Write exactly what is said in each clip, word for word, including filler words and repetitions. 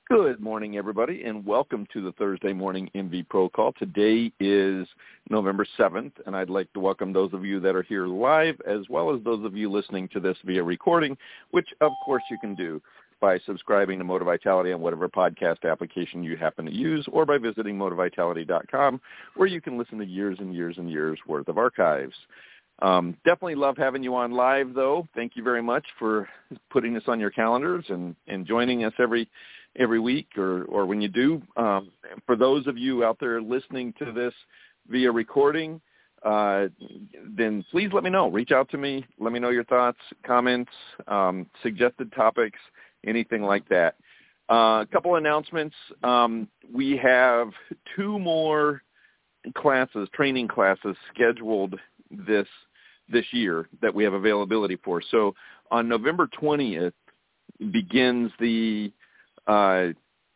Good morning, everybody, and welcome to the Thursday Morning M V Pro Call. Today is November seventh, and I'd like to welcome those of you that are here live as well as those of you listening to this via recording, which, of course, you can do by subscribing to Motivitality on whatever podcast application you happen to use or by visiting motivitality dot com, where you can listen to years and years and years worth of archives. Um, definitely love having you on live, though. Thank you very much for putting this on your calendars and, and joining us every every week or, or when you do. Um, for those of you out there listening to this via recording, uh, then please let me know. Reach out to me. Let me know your thoughts, comments, um, suggested topics, anything like that. Uh, a couple announcements. Um, we have two more classes, training classes scheduled this this year that we have availability for. So on November twentieth begins the uh,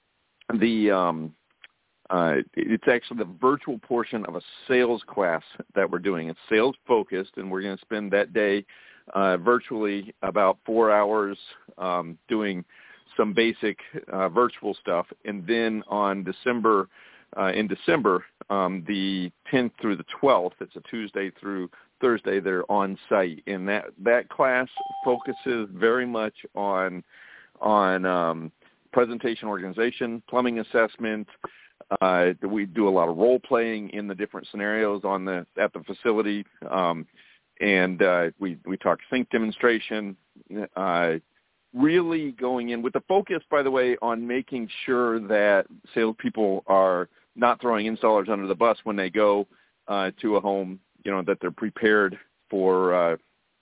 the um, uh, it's actually the virtual portion of a sales class that we're doing. It's sales focused, and we're going to spend that day uh, virtually about four hours um, doing some basic uh, virtual stuff, and then on December uh, in December, um, the tenth through the twelfth, it's a Tuesday through Thursday, they're on site, and that that class focuses very much on on um, presentation organization, plumbing assessment. Uh, we do a lot of role playing in the different scenarios on the at the facility, um, and uh, we we talk sync demonstration. Uh, really going in with the focus, by the way, on making sure that salespeople are not throwing installers under the bus when they go uh, to a home. You know, that they're prepared for uh,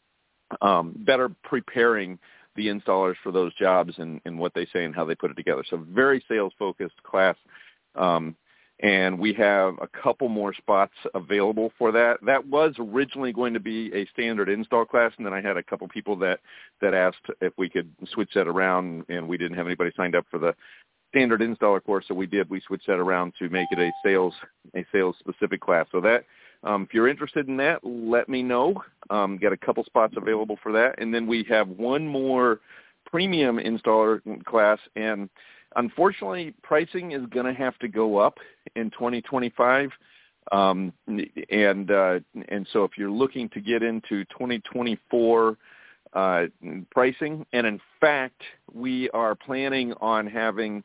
um, better preparing the installers for those jobs and, and what they say and how they put it together. So very sales-focused class, um, and we have a couple more spots available for that. That was originally going to be a standard install class, and then I had a couple people that, that asked if we could switch that around, and we didn't have anybody signed up for the standard installer course, so we did. We switched that around to make it a sales a sales-specific class. So that Um, if you're interested in that, let me know. Um, got a couple spots available for that. And then we have one more premium installer class, and unfortunately, pricing is going to have to go up in twenty twenty-five. Um, and uh, and so if you're looking to get into twenty twenty-four uh, pricing, and in fact, we are planning on having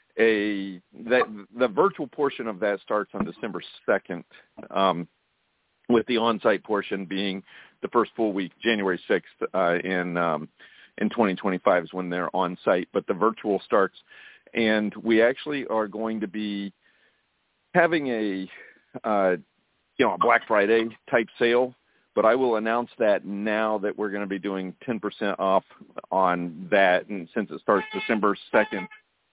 a that the virtual portion of that starts on December second. Um, with the on-site portion being the first full week, January sixth, uh, in um, in twenty twenty-five is when they're on-site. But the virtual starts, and we actually are going to be having a, uh, you know, a Black Friday type sale. But I will announce that now that we're going to be doing ten percent off on that, and since it starts December second,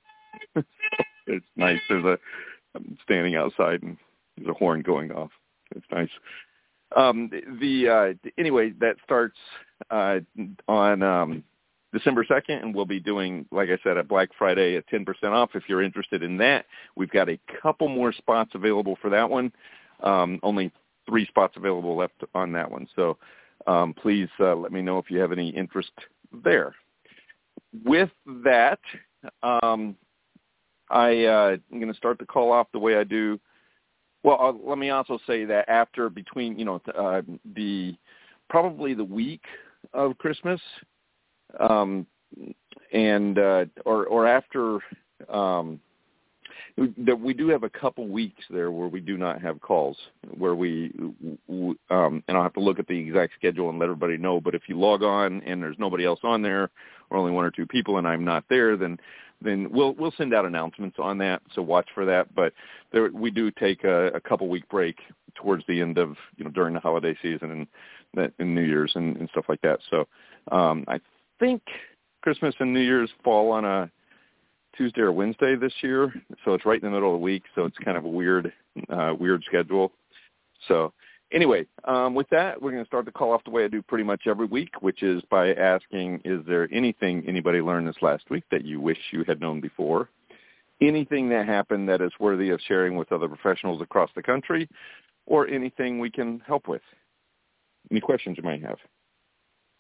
it's nice. There's a I'm standing outside, and there's a horn going off. It's nice. Um, the uh, anyway, that starts uh, on um, December second, and we'll be doing, like I said, a Black Friday at ten percent off. If you're interested in that, we've got a couple more spots available for that one. Um, only three spots available left on that one. So um, please uh, let me know if you have any interest there. With that, um, I, uh, I'm going to start the call off the way I do. Well, uh, let me also say that after between, you know, uh, the probably the week of Christmas, um, and uh, or or after, um, that we do have a couple weeks there where we do not have calls, where we, um, and I'll have to look at the exact schedule and let everybody know. But if you log on and there's nobody else on there, or only one or two people, and I'm not there, then then we'll we'll send out announcements on that. So watch for that. But there, we do take a, a couple week break towards the end of, you know, during the holiday season and that and New Year's and, and stuff like that. So um, I think Christmas and New Year's fall on a Tuesday or Wednesday this year, so it's right in the middle of the week. So it's kind of a weird uh, weird schedule. So anyway, um, with that, we're going to start the call off the way I do pretty much every week, which is by asking, is there anything anybody learned this last week that you wish you had known before? Anything that happened that is worthy of sharing with other professionals across the country, or anything we can help with? Any questions you might have?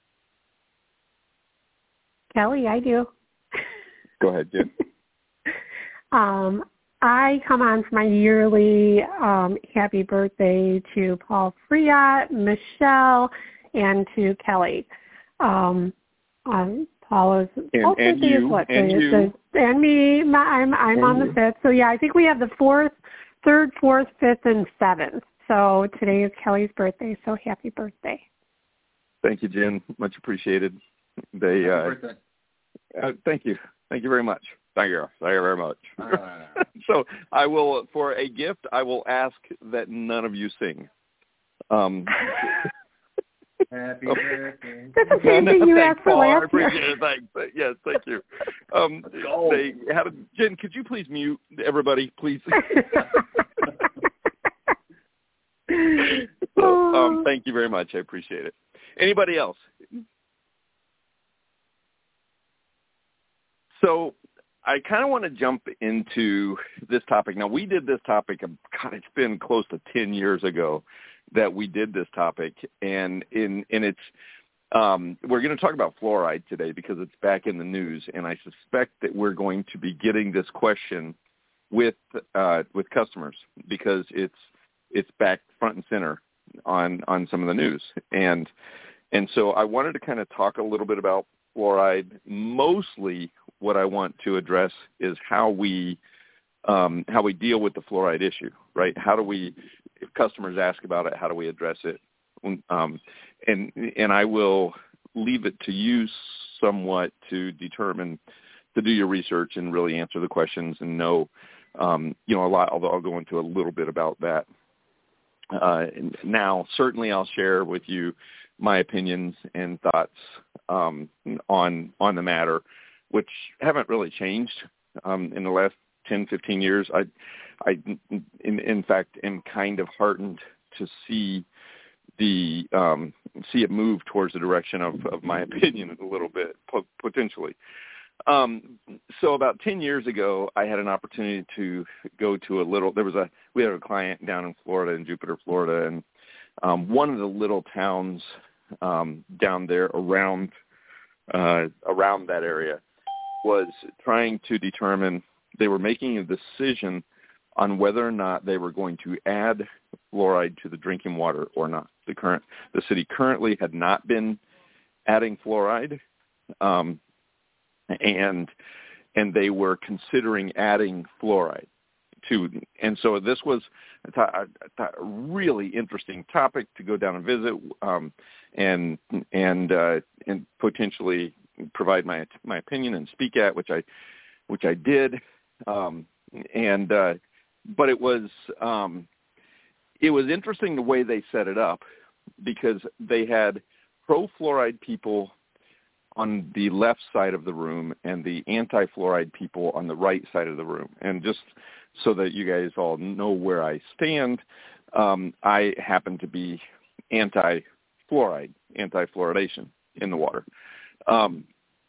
Kelly, I do. Go ahead, Jim. Um, I come on for my yearly um, happy birthday to Paul Friot, Michelle, and to Kelly. Um, um, Paul is and, and birthday you, is what? and the, you, the, and me. My, I'm I'm and on the you. fifth. So yeah, I think we have the fourth, third, fourth, fifth, and seventh. So today is Kelly's birthday. So happy birthday! Thank you, Jen. Much appreciated. They. Uh, uh, thank you. Thank you very much. Thank you. Thank you very much. Uh. So I will, for a gift, I will ask that none of you sing. Um, Happy birthday. That's the same thing you asked for last year. Thanks. Yes, thank you. Um, they had a, Jen, could you please mute everybody, please? So, um, thank you very much. I appreciate it. Anybody else? So I kind of want to jump into this topic. Now, we did this topic, God, it's been close to ten years ago that we did this topic. And in, in it's, um, we're going to talk about fluoride today because it's back in the news. And I suspect that we're going to be getting this question with, uh, with customers because it's, it's back front and center on, on some of the news. And, and so I wanted to kind of talk a little bit about fluoride. Mostly what I want to address is how we um, how we deal with the fluoride issue, right? How do we, if customers ask about it, how do we address it? Um, and and I will leave it to you somewhat to determine, to do your research and really answer the questions and know, um, you know, a lot, although I'll go into a little bit about that. Uh, now, certainly I'll share with you my opinions and thoughts um, on on the matter, which haven't really changed um, in the last ten, fifteen years. I, I in, in fact, am kind of heartened to see the um, see it move towards the direction of, of my opinion a little bit, potentially. Um, so about ten years ago, I had an opportunity to go to a little, there was a, we had a client down in Florida, in Jupiter, Florida, and um, one of the little towns um, down there around, uh, around that area was trying to determine, they were making a decision on whether or not they were going to add fluoride to the drinking water or not. The current, the city currently had not been adding fluoride, um, and and they were considering adding fluoride to. And so this was a, th- a really interesting topic to go down and visit, um, and and uh, and potentially provide my my opinion and speak at, which I which I did, um, and uh, but it was um, it was interesting the way they set it up, because they had pro-fluoride people on the left side of the room and the anti-fluoride people on the right side of the room. And just so that you guys all know where I stand, um, I happen to be anti-fluoride, anti-fluoridation in the water. Um,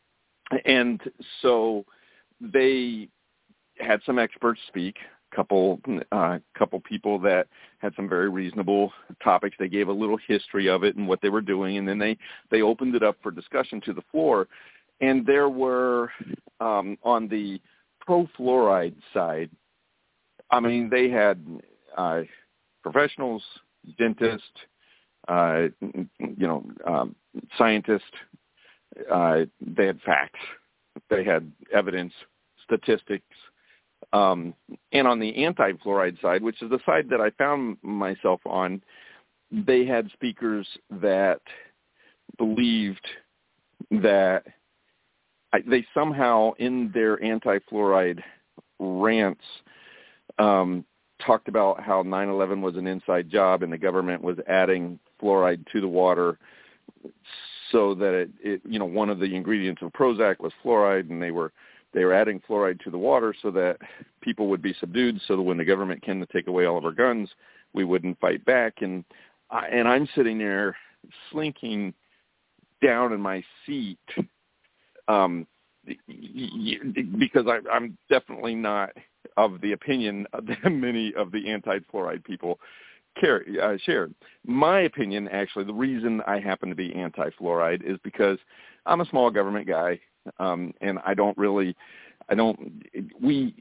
and so they had some experts speak, couple uh, couple people that had some very reasonable topics. They gave a little history of it and what they were doing, and then they, they opened it up for discussion to the floor. And there were, um, on the pro-fluoride side, I mean, they had uh, professionals, dentists, uh, you know, um, scientists. Uh, they had facts. They had evidence, statistics. Um, and on the anti-fluoride side, which is the side that I found myself on, they had speakers that believed that I, they somehow, in their anti-fluoride rants, um, talked about how nine eleven was an inside job and the government was adding fluoride to the water so that it, it you know, one of the ingredients of Prozac was fluoride, and they were They were adding fluoride to the water so that people would be subdued, so that when the government came to take away all of our guns, we wouldn't fight back. And I, and I'm sitting there slinking down in my seat um, because I, I'm definitely not of the opinion that many of the anti-fluoride people care, uh, shared. My opinion, actually, the reason I happen to be anti-fluoride is because I'm a small government guy. Um, and I don't really, I don't, we,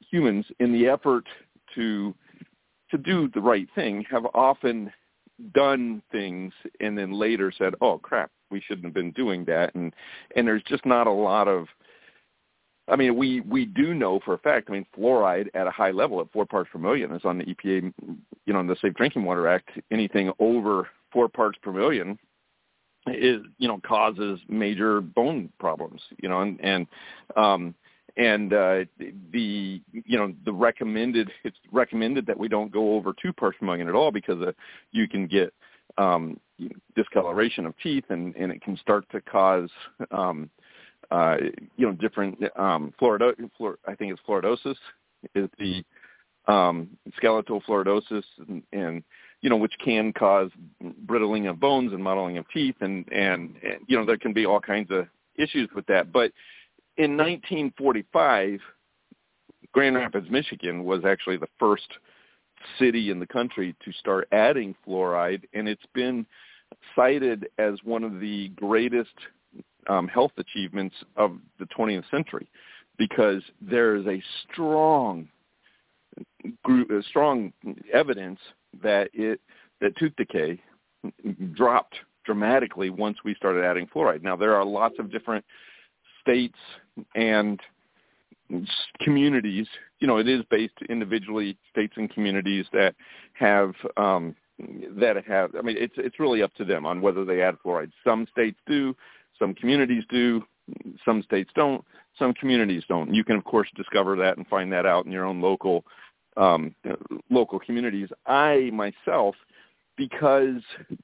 humans, in the effort to to do the right thing, have often done things and then later said, "Oh crap, we shouldn't have been doing that." And and there's just not a lot of. I mean, we, we do know for a fact. I mean, fluoride at a high level at four parts per million is on the E P A. You know, in the Safe Drinking Water Act, anything over four parts per million is, you know, causes major bone problems. You know, and and um, and uh, the you know the recommended it's recommended that we don't go over two parts per million at all, because uh, you can get um, discoloration of teeth, and, and it can start to cause um, uh, you know different um, fluorido- fluor- I think it's fluoridosis is the um, skeletal fluoridosis, and, and you know which can cause brittling of bones and mottling of teeth, and, and and you know there can be all kinds of issues with that. But in nineteen forty-five, Grand Rapids, Michigan was actually the first city in the country to start adding fluoride, and it's been cited as one of the greatest um, health achievements of the twentieth century, because there is a strong group, a strong evidence that it that tooth decay dropped dramatically once we started adding fluoride. Now, there are lots of different states and communities, you know, it is based individually, states and communities that have, um, that have, I mean, it's it's really up to them on whether they add fluoride. Some states do, some communities do, some states don't, some communities don't. You can, of course, discover that and find that out in your own local, um, local communities. I, myself, because,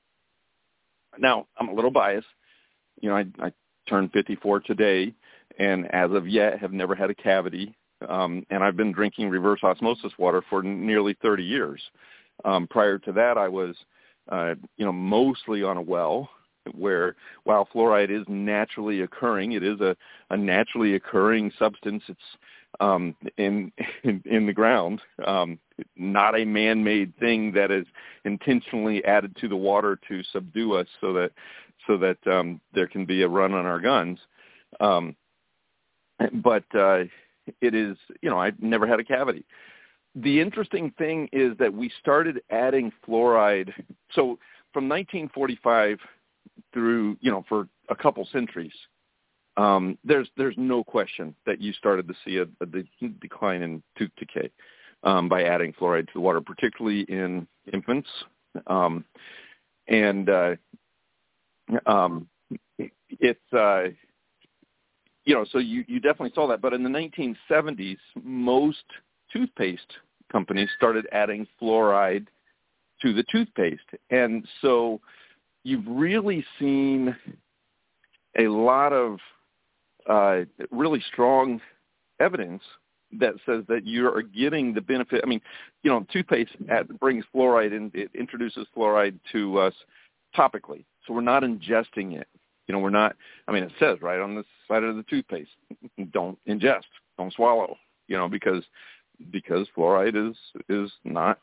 now, I'm a little biased, you know, I, I turned fifty-four today, and as of yet have never had a cavity. Um, and I've been drinking reverse osmosis water for nearly thirty years. Um, prior to that, I was, uh, you know, mostly on a well, where while fluoride is naturally occurring, it is a, a naturally occurring substance. It's um, in, in in the ground, um, not a man-made thing that is intentionally added to the water to subdue us, so that so that um, there can be a run on our guns. Um, but uh, it is, you know, I've never had a cavity. The interesting thing is that we started adding fluoride. So from nineteen forty-five through, you know, for a couple centuries, um, there's there's no question that you started to see a, a de- decline in tooth decay um, by adding fluoride to the water, particularly in infants. Um, and uh, um, it's, uh, you know, so you, you definitely saw that. But in the nineteen seventies, most toothpaste companies started adding fluoride to the toothpaste. And so you've really seen a lot of uh, really strong evidence that says that you are getting the benefit. I mean, you know, toothpaste at, brings fluoride in, it introduces fluoride to us topically. So we're not ingesting it. You know, we're not, I mean, it says right on the side of the toothpaste, don't ingest, don't swallow, you know, because because fluoride is is not,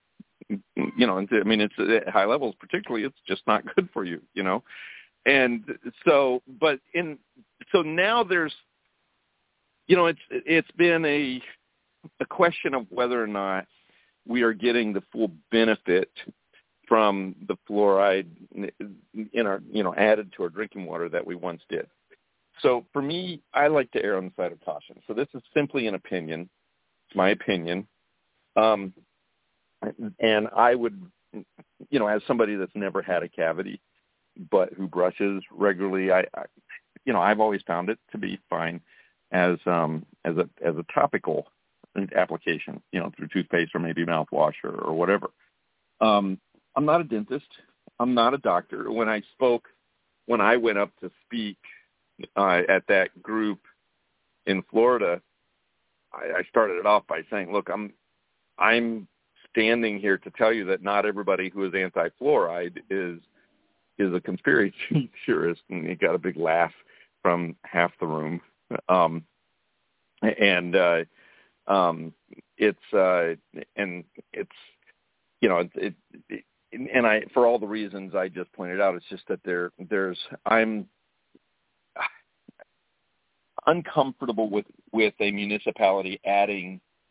you know, I mean, it's at high levels particularly, it's just not good for you, you know. And so, but in, so now there's, you know, it's it's been a a question of whether or not we are getting the full benefit from the fluoride in our, you know, added to our drinking water that we once did. So for me, I like to err on the side of caution. So this is simply an opinion. It's my opinion. Um, and I would, you know, as somebody that's never had a cavity, but who brushes regularly, I, I you know, I've always found it to be fine as um, as a as a topical application, you know, through toothpaste or maybe mouthwash or, or whatever. Um, I'm not a dentist. I'm not a doctor. When I spoke, when I went up to speak uh, at that group in Florida, I, I started it off by saying, "Look, I'm I'm standing here to tell you that not everybody who is anti-fluoride is is a conspiracy theorist." And he got a big laugh from half the room. Um, and uh, um, it's uh, and it's you know it, it, it and I, for all the reasons I just pointed out, it's just that there there's I'm uncomfortable with with a municipality adding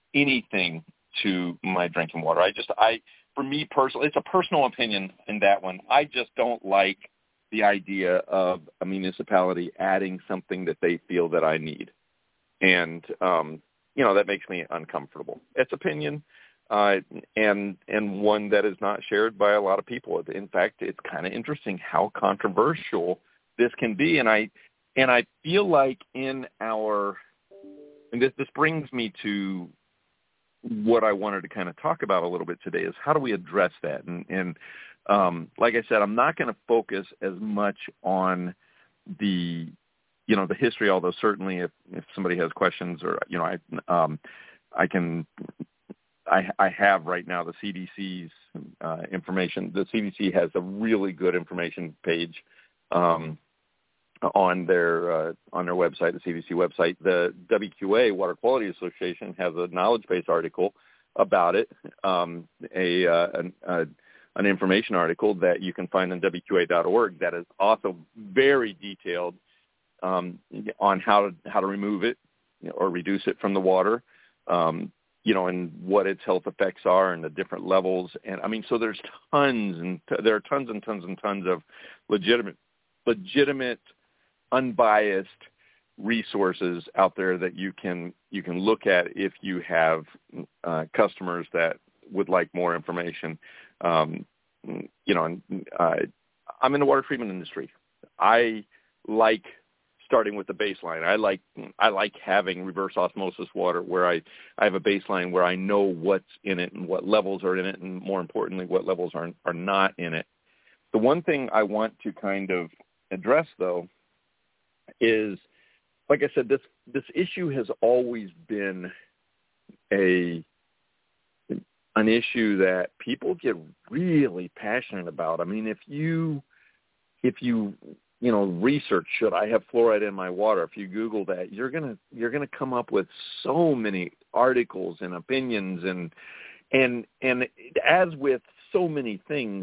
anything to my drinking water. I just, I, for me personally, it's a personal opinion in that one. I just don't like the idea of a municipality adding something that they feel that I need. And, um, you know, that makes me uncomfortable. It's opinion, uh, and and one that is not shared by a lot of people. In fact, it's kind of interesting how controversial this can be. And I and I feel like in our, and this, this brings me to what I wanted to kind of talk about a little bit today is how do we address that? And, and um, like I said, I'm not going to focus as much on the, you know, the history, although certainly if, if somebody has questions or, you know, I, um, I can, I, I have right now the C D C's uh, information. The C D C has a really good information page um, on their uh, on their website, the C D C website. The W Q A, Water Quality Association, has a knowledge base article about it, um, a, uh, an, uh, an information article that you can find on W Q A dot org that is also very detailed um, on how to how to remove it, you know, or reduce it from the water, um, you know, and what its health effects are and the different levels. And I mean, so there's tons and t- there are tons and tons and tons of legitimate legitimate unbiased resources out there that you can you can look at if you have uh, customers that would like more information. Um, you know, and, uh, I'm in the water treatment industry. I like starting with the baseline. I like I like having reverse osmosis water where I, I have a baseline where I know what's in it and what levels are in it, and more importantly, what levels are are not in it. The one thing I want to kind of address, though, is, like I said, this this issue has always been a an issue that people get really passionate about. I mean, if you if you you know research, should I have fluoride in my water? If you Google that, you're gonna you're gonna come up with so many articles and opinions, and and and as with so many things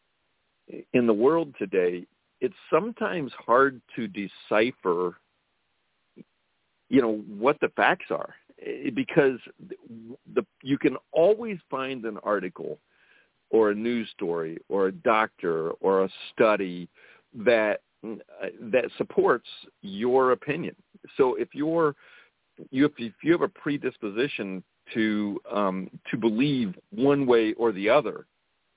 in the world today, it's sometimes hard to decipher, you know, what the facts are, because the you can always find an article or a news story or a doctor or a study that that supports your opinion. So if you're you if you have a predisposition to um, to believe one way or the other,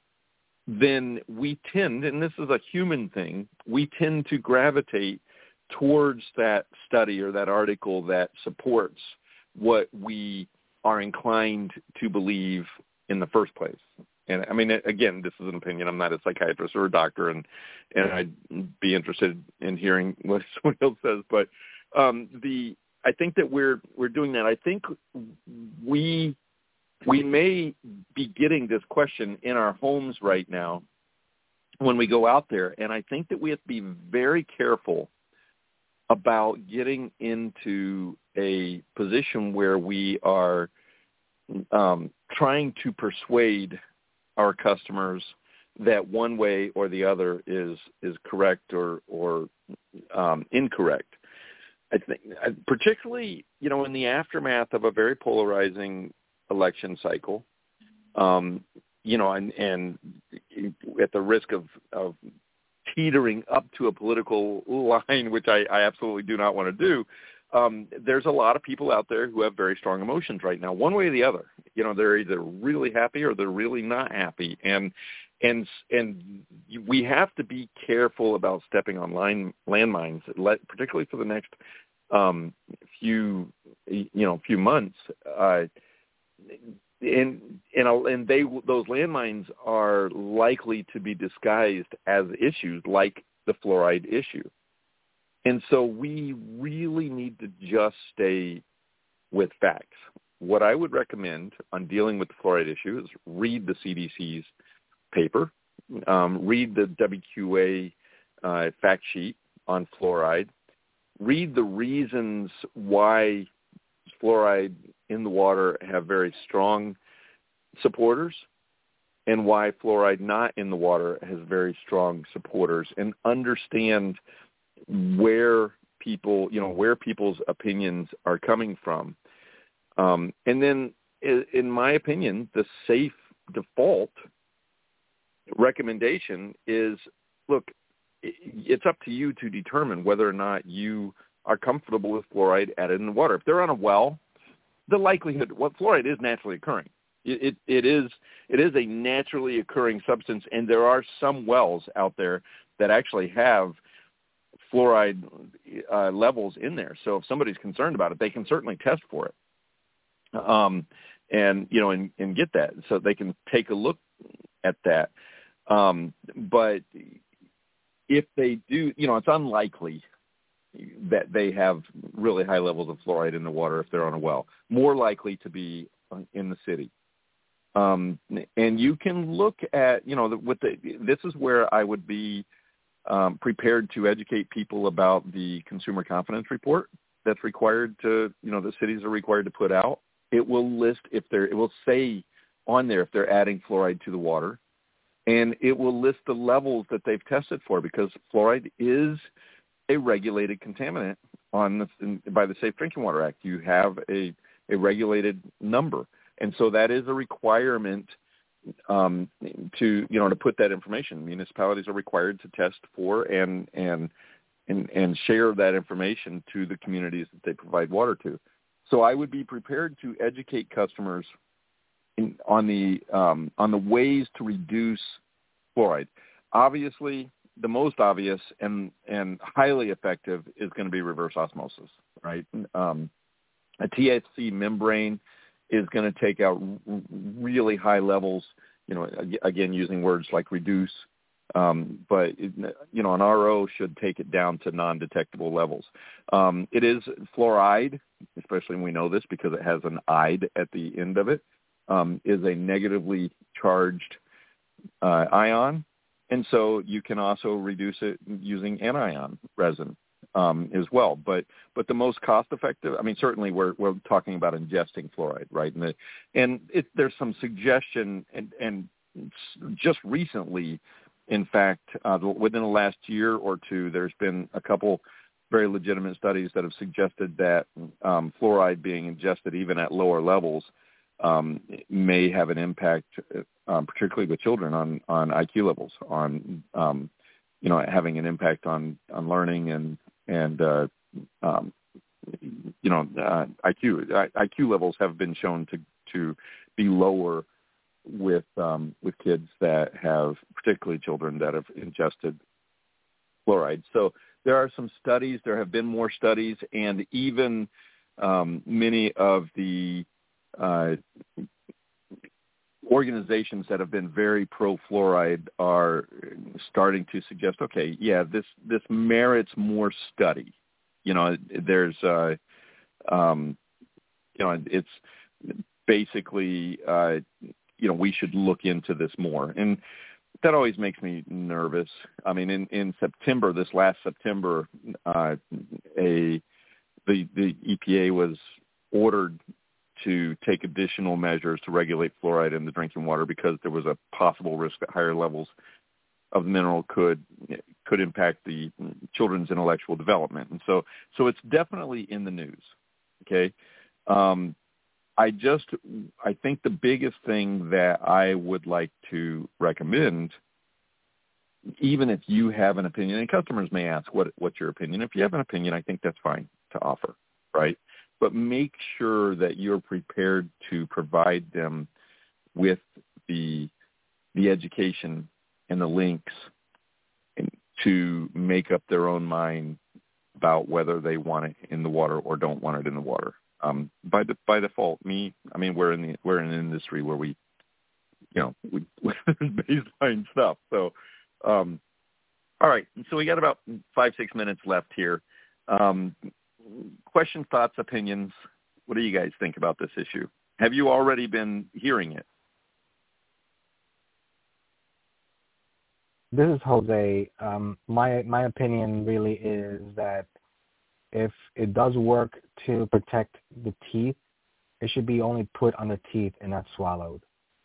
then we tend, and this is a human thing, we tend to gravitate towards that study or that article that supports what we are inclined to believe in the first place. And I mean, again, this is an opinion. I'm not a psychiatrist or a doctor, and, and I'd be interested in hearing what someone else says. But um, the I think that we're we're doing that. I think we we may be getting this question in our homes right now when we go out there, and I think that we have to be very careful about getting into a position where we are um, trying to persuade our customers that one way or the other is is correct or or um, incorrect. I think, particularly, you know, in the aftermath of a very polarizing election cycle, um, you know, and, and at the risk of, of teetering up to a political line, which I, I absolutely do not want to do, um, there's a lot of people out there who have very strong emotions right now, one way or the other. You know, they're either really happy or they're really not happy. And and and we have to be careful about stepping on line, landmines, particularly for the next um, few, you know, few months. Uh, and and and they those landmines are likely to be disguised as issues like the fluoride issue. And so we really need to just stay with facts. What I would recommend on dealing with the fluoride issue is read the C D C's paper, um, read the W Q A uh, fact sheet on fluoride, read the reasons why fluoride in the water have very strong supporters and why fluoride not in the water has very strong supporters, and understand where people, you know, where people's opinions are coming from. Um, and then in my opinion, the safe default recommendation is, look, it's up to you to determine whether or not you are comfortable with fluoride added in the water. If they're on a well, the likelihood, what well, fluoride is naturally occurring. It, it, it is it is a naturally occurring substance, and there are some wells out there that actually have fluoride uh, levels in there. So if somebody's concerned about it, they can certainly test for it, um, and you know, and, and get that, so they can take a look at that. Um, but if they do, you know, it's unlikely that they have really high levels of fluoride in the water if they're on a well. More likely to be in the city. Um, and you can look at, you know, the, with the, this is where I would be um, prepared to educate people about the consumer confidence report that's required to, you know, the cities are required to put out. It will list if they're, it will say on there if they're adding fluoride to the water, and it will list the levels that they've tested for, because fluoride is a regulated contaminant on the, by the Safe Drinking Water Act. You have a, a regulated number. And so that is a requirement um, to, you know, to put that information. Municipalities are required to test for and, and, and, and share that information to the communities that they provide water to. So I would be prepared to educate customers in, on the um, on the ways to reduce fluoride. Obviously, the most obvious and, and highly effective is going to be reverse osmosis, right? Um, a T H C membrane is going to take out really high levels, you know, again, using words like reduce, um, but, it, you know, an R O should take it down to non-detectable levels. Um, it is fluoride, especially when we know this because it has an "ide" at the end of it, um, is a negatively charged uh, ion. And so you can also reduce it using anion resin um, as well. But but the most cost-effective, I mean, certainly we're we're talking about ingesting fluoride, right? And the, and it, there's some suggestion, and, and just recently, in fact, uh, within the last year or two, there's been a couple very legitimate studies that have suggested that um, fluoride being ingested even at lower levels um, may have an impact, um, particularly with children, on, on I Q levels, on um, you know, having an impact on, on learning and and uh, um, you know uh, I Q I, IQ levels have been shown to to be lower with um, with kids that have, particularly children that have ingested fluoride. So there are some studies. There have been more studies, and even um, many of the uh, organizations that have been very pro-fluoride are starting to suggest, okay, yeah, this this merits more study. You know, there's, uh, um, you know, it's basically, uh, you know, we should look into this more. And that always makes me nervous. I mean, in, in September, this last September, uh, a the the E P A was ordered to take additional measures to regulate fluoride in the drinking water because there was a possible risk that higher levels of the mineral could could impact the children's intellectual development. And so so it's definitely in the news, okay? Um, I just, I think the biggest thing that I would like to recommend, even if you have an opinion, and customers may ask, what what's your opinion? If you have an opinion, I think that's fine to offer, right? But make sure that you're prepared to provide them with the the education and the links to make up their own mind about whether they want it in the water or don't want it in the water. Um, by the, by default, me, I mean, we're in the we're in an industry where we, you know, we, there's baseline stuff. So, um, all right. So we got about five six minutes left here. Um, questions, thoughts, opinions. What do you guys think about this issue? Have you already been hearing it? This is Jose. Um, my my opinion really is that if it does work to protect the teeth, it should be only put on the teeth and not swallowed.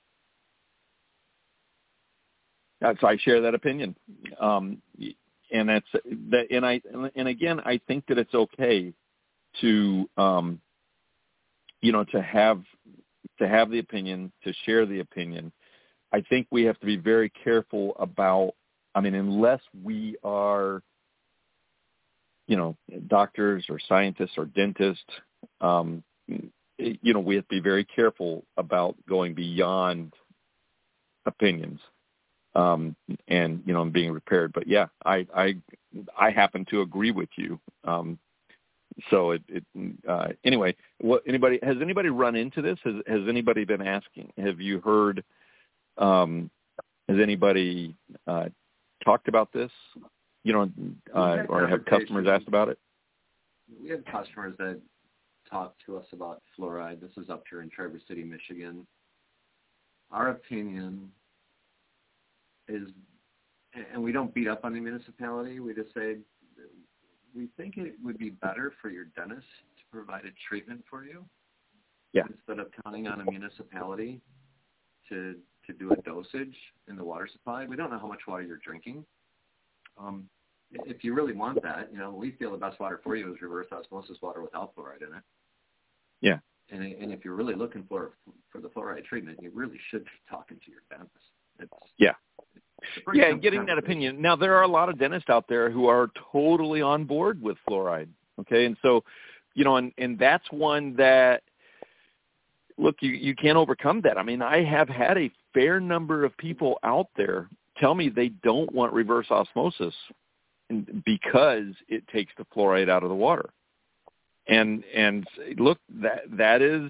That's, I share that opinion, um, and that's that. And I and again, I think that it's okay to, um, you know, to have to have the opinion, to share the opinion. I think we have to be very careful about, I mean, unless we are, you know, doctors or scientists or dentists, um, you know, we have to be very careful about going beyond opinions um, and, you know, and being prepared. But, yeah, I I, I happen to agree with you. Um, so, it, it uh, anyway, what anybody has anybody run into this? Has, has anybody been asking? Have you heard, um, has anybody uh, talked about this, you know, uh, or have customers asked about it? We have customers that talk to us about fluoride. This is up here in Traverse City, Michigan. Our opinion is, and we don't beat up on the municipality, we just say we think it would be better for your dentist to provide a treatment for you, yeah, instead of counting on a municipality to to do a dosage in the water supply. We don't know how much water you're drinking. Um, if you really want that, you know, we feel the best water for you is reverse osmosis water without fluoride in it. Yeah. And and if you're really looking for for the fluoride treatment, you really should be talking to your dentist. It's, yeah. it's Yeah, and getting that opinion. Now, there are a lot of dentists out there who are totally on board with fluoride, okay? And so, you know, and, and that's one that, look, you, you can't overcome that. I mean, I have had a fair number of people out there tell me they don't want reverse osmosis because it takes the fluoride out of the water. And and look, that that is,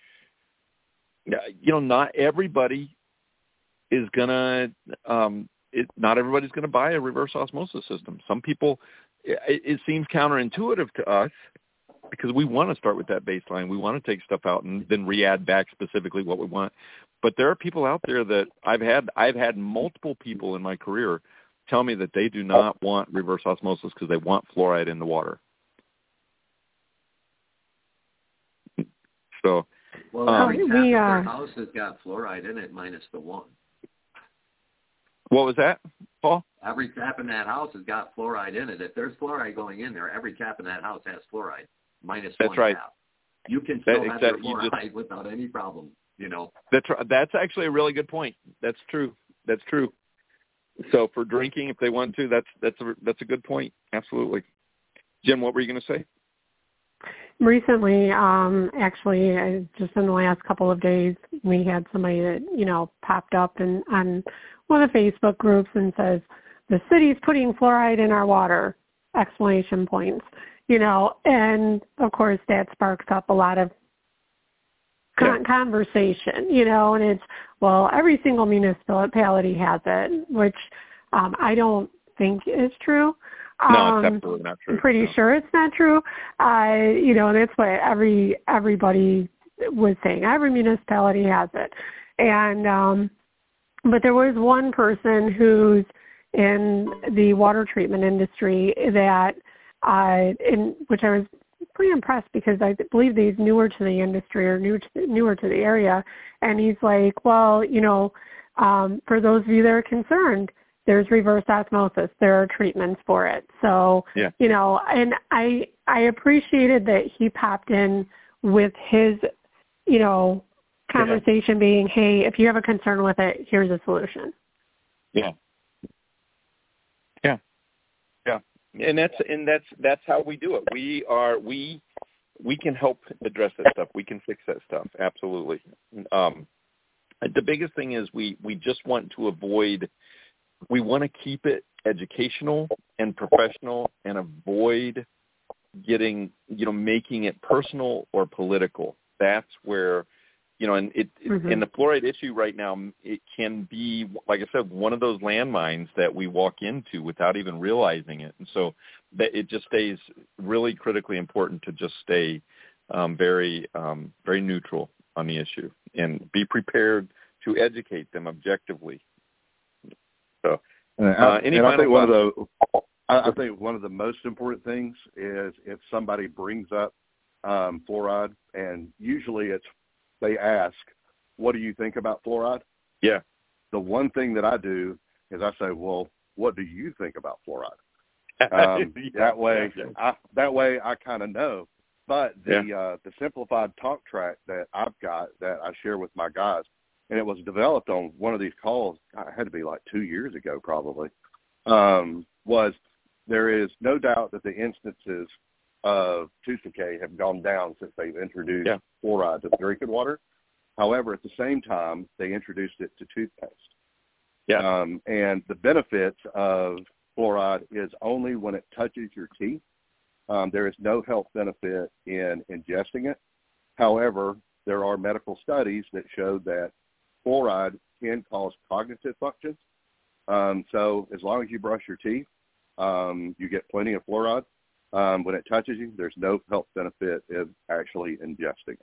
you know, not everybody is gonna, um, it, not everybody's gonna buy a reverse osmosis system. Some people, it, it seems counterintuitive to us because we want to start with that baseline. We want to take stuff out and then re-add back specifically what we want. But there are people out there that I've had, I've had multiple people in my career tell me that they do not want reverse osmosis because they want fluoride in the water. So, well, um, every tap we, in uh, their house has got fluoride in it minus the one. what was that, Paul? Every tap in that house has got fluoride in it. If there's fluoride going in there, every tap in that house has fluoride minus That's one right. tap. You can still That, have exactly, your you fluoride just, without any problem, you know. That's that's actually a really good point. That's true. That's true. So for drinking, if they want to, that's that's a that's a good point. Absolutely. Jim, what were you going to say? Recently, um, actually, I, just in the last couple of days, we had somebody that, you know, popped up in, on one of the Facebook groups and says, the city's putting fluoride in our water, exclamation points, you know, and of course that sparks up a lot of con- Yeah. conversation, you know, and it's, well, every single municipality has it, which um, I don't think is true. No, Um, it's absolutely not true. I'm pretty no. sure it's not true. Uh, you know, that's what every everybody was saying. Every municipality has it. And um, but there was one person who's in the water treatment industry that, uh, in which I was pretty impressed because I believe he's newer to the industry or new to, newer to the area. And he's like, well, you know, um, for those of you that are concerned, there's reverse osmosis. There are treatments for it. So, yeah. you know, and I I appreciated that he popped in with his, you know, conversation yeah. being, hey, if you have a concern with it, here's a solution. Yeah. Yeah. Yeah. And that's and that's that's how we do it. We are we we can help address that stuff. We can fix that stuff. Absolutely. Um, the biggest thing is we we just want to avoid. We want to keep it educational and professional and avoid getting, you know, making it personal or political. That's where, you know, and it, mm-hmm. in the fluoride issue right now, it can be, like I said, one of those landmines that we walk into without even realizing it. And so that it just stays really critically important to just stay um, very, um, very neutral on the issue and be prepared to educate them objectively. So, uh, uh, any and I think one of the, I, I think one of the most important things is if somebody brings up um, fluoride, and usually it's they ask, "What do you think about fluoride?" Yeah. The one thing that I do is I say, "Well, what do you think about fluoride?" Um, yeah, that way, yeah, yeah. I, that way I kind of know. But the yeah. uh, the simplified talk track that I've got that I I share with my guys, and it was developed on one of these calls. It had to be like two years ago, probably. Um, was there is no doubt that the instances of tooth decay have gone down since they've introduced yeah. fluoride to drinking water. However, at the same time, they introduced it to toothpaste. Yeah. Um, and the benefits of fluoride is only when it touches your teeth. Um, there is no health benefit in ingesting it. However, there are medical studies that show that fluoride can cause cognitive functions. Um, so as long as you brush your teeth, um, you get plenty of fluoride. Um, when it touches you, there's no health benefit of actually ingesting it.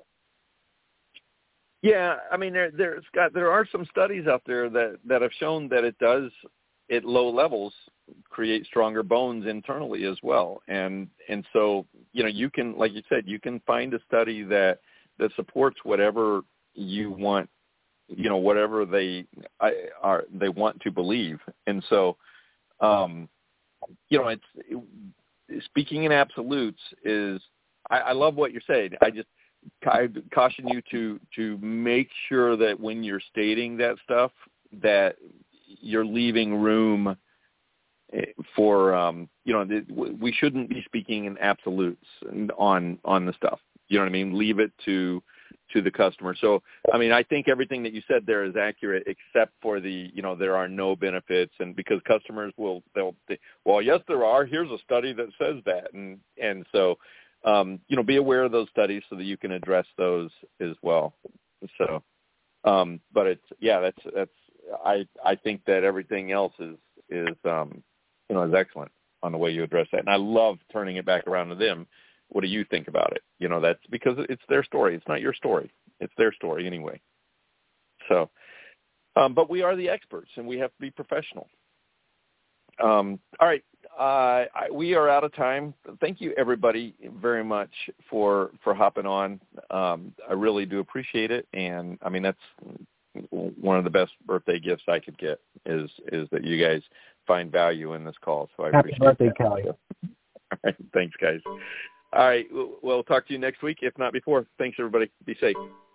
Yeah, I mean, there, there's got there are some studies out there that, that have shown that it does, at low levels, create stronger bones internally as well. And and so, you know, you can, like you said, you can find a study that, that supports whatever you want, you know, whatever they are they want to believe. And so, um, you know, it's it, speaking in absolutes is. I, I love what you're saying. I just I caution you to to make sure that when you're stating that stuff, that you're leaving room for um, you know, we shouldn't be speaking in absolutes on on the stuff. You know what I mean? Leave it to to the customer. So, I mean, I think everything that you said there is accurate, except for the, you know, there are no benefits, and because customers will, they'll, they, well, yes, there are. Here's a study that says that, and and so, um, you know, be aware of those studies so that you can address those as well. So, um, but it's yeah, that's that's I I think that everything else is is um, you know, is excellent on the way you address that, and I love turning it back around to them. What do you think about it? You know, that's because it's their story. It's not your story. It's their story anyway. So, um, but we are the experts, and we have to be professional. Um, all right. Uh, I, we are out of time. Thank you, everybody, very much for for hopping on. Um, I really do appreciate it. And, I mean, that's one of the best birthday gifts I could get is is that you guys find value in this call. So I Happy appreciate birthday, that. Kelly. All right. Thanks, guys. All right. We'll talk to you next week, if not before. Thanks, everybody. Be safe.